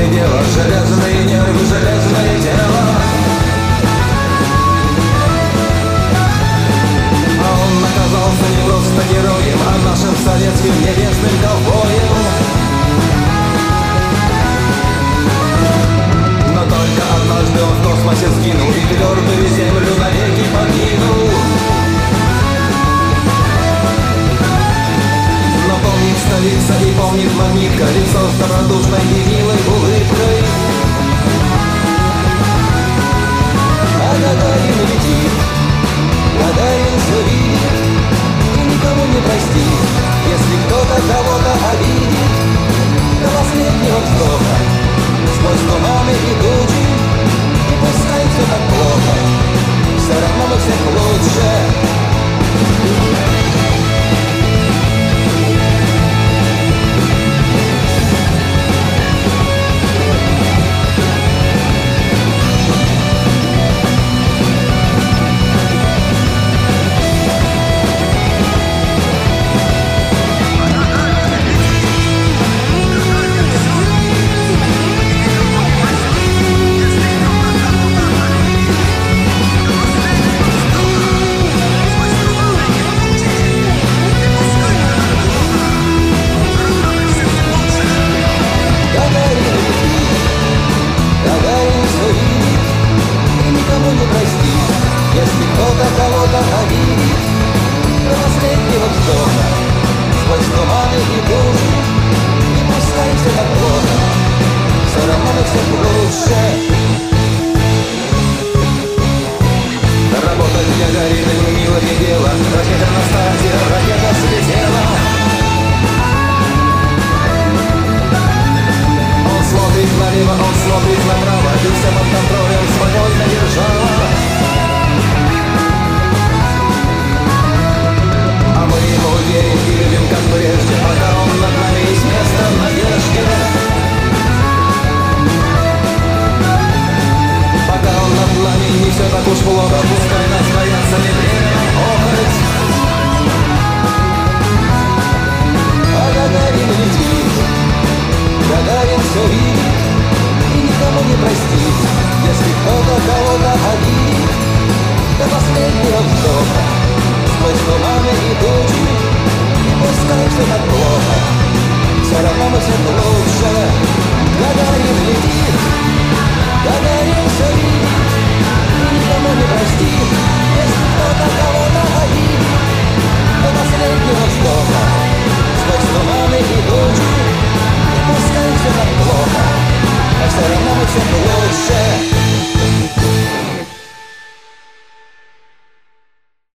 милое дело, железные нервы, железное тело. А он оказался не просто героем, а нашим советским небесным ковбоем. Но только однажды он в космосе сгинул и твердую землю навеки покинул. Но помнит столица и помнит магнитка, лицо с добродушной и милой улыбкой. А Гагарин летит, Гагарин все видит и никому не простит, если кто-то кого-то обидит. До последнего вздоха, сквозь туманы и тучи, и пускай все так плохо, все равно мы всех лучше. Если кто-то кого-то обидит, до последнего вздоха, сквозь туманы и тучи, и пускай все так плохо, все равно мы всех лучше. Работать Гагариным милое дело, ракета на старте, ракета слетела. Он смотрит налево, он смотрит направо, и все под контролем спокойно держала. А мы ему верим и любим, как прежде, пока он над нами есть место в надежде. Пока он над нами не все так уж плохо, пускай нас боятся, не время охоть. А Гагарин летит, Гагарин все видит и никому не простит, если кто-то кого-то обидит. До последнего вздоха, сквозь туманы и тучи, и пускай все так плохо, все равно мы всех лучше. Гагарин летит, Гагарин все видит и никому не простит, если кто-то кого-то обидит. До последнего вздоха, сквозь туманы и тучи, и пускай все так плохо, а все равно мы всех лучше.